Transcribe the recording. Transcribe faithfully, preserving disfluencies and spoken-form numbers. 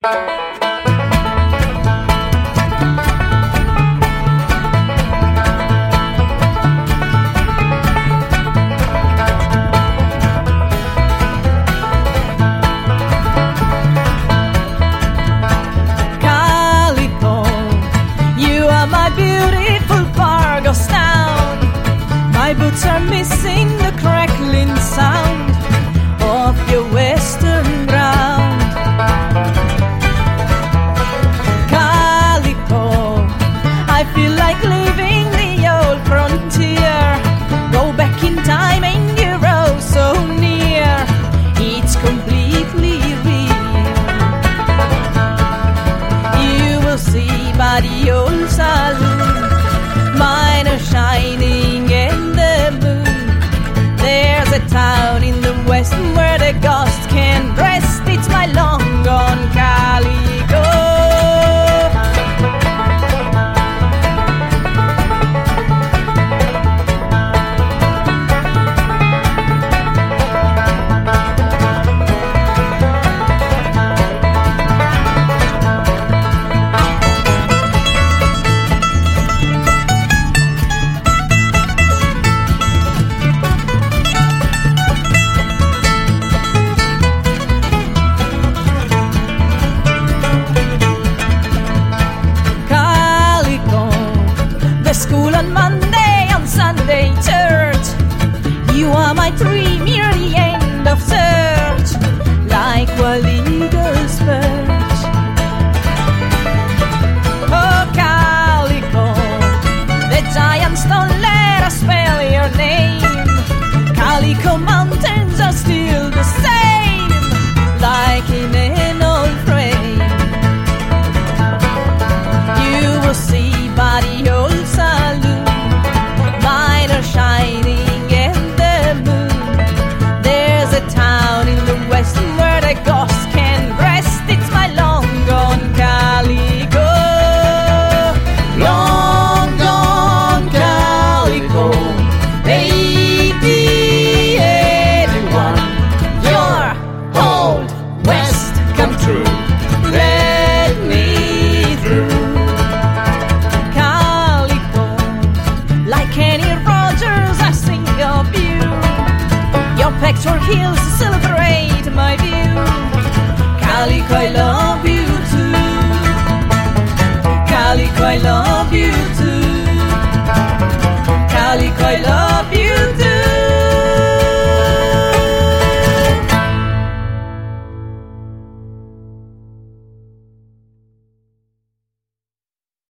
Calico, you are my beautiful Fargo sound. My boots are missing the crackling sound of your western ground. Calico, I feel like leaving the old frontier. Go back in time and you're oh so near. It's completely real. You will see by the old saloon, mine are shining in the moon. There's a town in the west where the ghost can rest. It's my long gone Calico. School on Monday, on Sunday church. You are my dream, you're the end of search, like wild eagle's perch. Oh Calico, the giants don't let us spell your name. Calico mountains are still the same, like in an old frame. You will see by the old saloon, mine are shining in the moon. There's a town in the west where the ghost can rest. It's my long gone Calico. Long gone Calico. eighty eighty-one. Your old west come true. Let me through. Pectoral hills celebrate my view. Calico, I love you too. Calico, I love